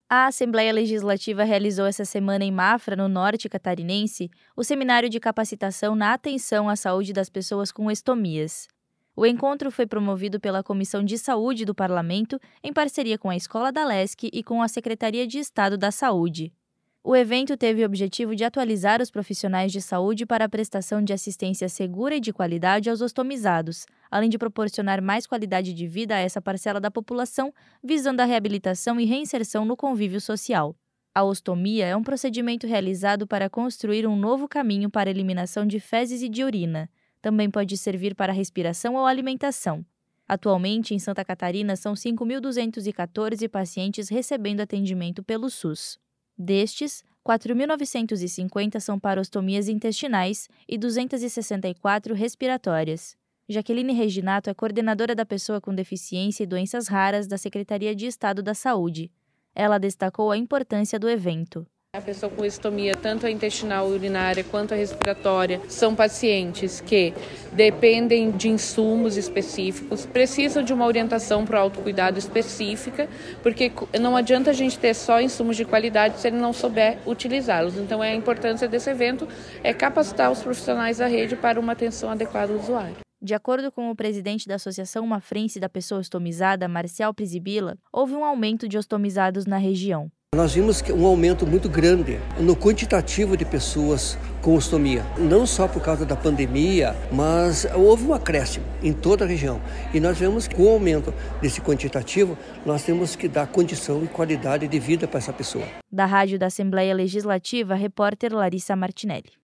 A Assembleia Legislativa realizou essa semana em Mafra, no norte catarinense, o seminário de capacitação na atenção à saúde das pessoas com estomias. O encontro foi promovido pela Comissão de Saúde do Parlamento, em parceria com a Escola da Lesc e com a Secretaria de Estado da Saúde. O evento teve o objetivo de atualizar os profissionais de saúde para a prestação de assistência segura e de qualidade aos ostomizados, além de proporcionar mais qualidade de vida a essa parcela da população, visando a reabilitação e reinserção no convívio social. A ostomia é um procedimento realizado para construir um novo caminho para a eliminação de fezes e de urina. Também pode servir para respiração ou alimentação. Atualmente, em Santa Catarina, são 5.214 pacientes recebendo atendimento pelo SUS. Destes, 4.950 são para ostomias intestinais e 264 respiratórias. Jaqueline Reginato é coordenadora da Pessoa com Deficiência e Doenças Raras da Secretaria de Estado da Saúde. Ela destacou a importância do evento. A pessoa com estomia, tanto a intestinal e urinária quanto a respiratória, são pacientes que dependem de insumos específicos, precisam de uma orientação para o autocuidado específica, porque não adianta a gente ter só insumos de qualidade se ele não souber utilizá-los. Então, a importância desse evento é capacitar os profissionais da rede para uma atenção adequada ao usuário. De acordo com o presidente da Associação Mafrense da Pessoa Ostomizada, Marcial Prisibila, houve um aumento de ostomizados na região. Nós vimos um aumento muito grande no quantitativo de pessoas com ostomia. Não só por causa da pandemia, mas houve um acréscimo em toda a região. E nós vemos que com o aumento desse quantitativo, nós temos que dar condição e qualidade de vida para essa pessoa. Da Rádio da Assembleia Legislativa, repórter Larissa Martinelli.